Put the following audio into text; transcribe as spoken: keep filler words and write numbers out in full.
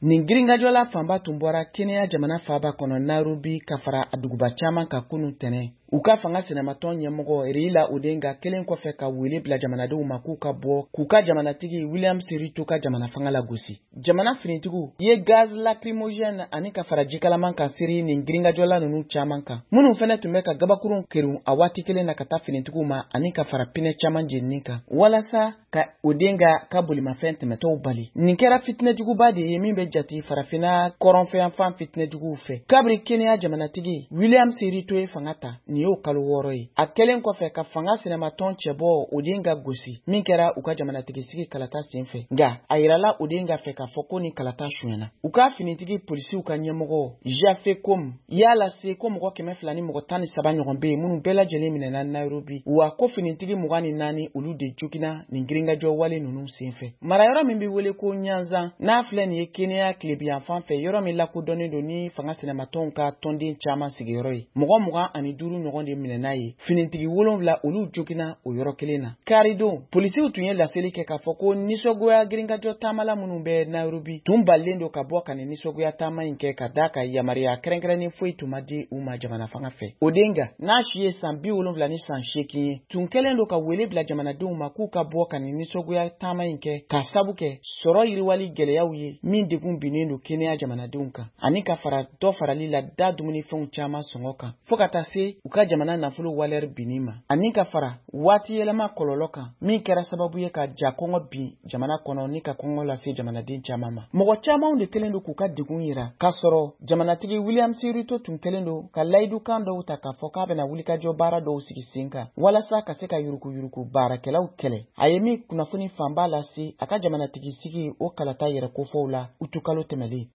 nin giringajɔla fanba tun bɔra Kenya jamana faaba kɔnɔ Nairobi ka fara a duguba caman ka kunun tɛnɛ. U ka fanga sɛnɛmatɔn ɲɛmɔgɔ Raila Odinga kelen kɔfɛ ka wele bila jamanadenw ma k'u ka bɔ k'u ka jamanatigi William Ruto ka jamana fanga la gosi. Jamana finitigiw ye gaz lacrymogène ani ka fara jikalaman ka siri nin giringajɔla ninnu caman kan. Minnu fɛnɛ tun bɛ ka gabakurun kerun a waati kelen na ka taa finitigiw ma ani ka fara pinɛ caman jenini kan walasa ka Odinga ka bolimafɛn tɛmɛtɔw bali. Nin kɛra fitinɛjuguba de ye min bɛ jate farafina kɔrɔnfɛnfan fitinɛjuguw fɛ. Kabri Kenya jamanatigi William Ruto ye fanga ta ni y'o kalo wɔɔrɔ ye. A kɛlen kɔfɛ ka fanga sɛnɛmatɔn cɛbɔ Odinga gosi min kɛra u ka jamanatigi sigi kalata senfɛ. Nga a yirala Odinga fɛ k'a fɔ ko ni kalata suɲɛna. U ka finitigi polisiw ka ɲɛmɔgɔ Jafe Kom y'a lase ko mɔgɔ kɛmɛ fila ni mɔgɔ tan ni saba ɲɔgɔn bɛ yen minnu bɛɛ lajɛlen minɛna Nairobi. Wa ko finitigi mugan ni naani olu de jogina nin giringajɔ wale ninnu senfɛ. Marayɔrɔ min bɛ wele ko Nyanza n'a filɛ nin ye Kenya tilebiyan fan fɛ yɔrɔ min lakodɔnnen don ni fanga sɛnɛmatɔnw ka tɔnden caman sigiyɔrɔ ye. Mɔgɔ mugan ani duuru ɲɔgɔn de minɛna ye. Finitigi wolonwula olu jogina o yɔrɔ kelen na. Karidon polisiw tun ye laseli kɛ k'a fɔ ko nisɔgoya giringajɔ taamala minnu bɛ Nairobi tun balilen don ka bɔ ka nin nisɔgoya taama in kɛ ka da ka yamaruya kɛrɛnkɛrɛnnen foyi tun ma di u ma jamana fanga fɛ. Odinga n'a si ye san bi wolonwula ni san seegin ye tun kɛlen don ka wele bila jamanadenw ma k'u ka bɔ ka nin nisɔgoya taama in kɛ ka sabu kɛ sɔrɔ yiriwali gɛlɛyaw ye min degun binnen don Kenya jamanadenw kan ani ka fara dɔ farali la da dumunifɛnw caman sɔngɔ kan fo ka taa se u ka jamana nafolo walɛri binni ma ani ka fara waati yɛlɛma kɔlɔlɔ kan min kɛra sababu ye ka ja kɔngɔ bin jamana kɔnɔ ni ka kɔngɔ lase jamanaden caman ma. Mɔgɔ camanw de kɛlen don k'u ka degun yira k'a sɔrɔ jamanatigi William Ruto tun kɛlen don ka layidukan dɔw ta k'a fɔ k'a bɛna wulikajɔ baara dɔw sigi sen kan walasa ka se ka yurukuyuruku baarakɛlaw kɛlɛ. A ye min kunnafoni fanba lase a ka jamanatigi sigi o kalata yɛrɛ kofɔw la utu kalo tɛmɛlen.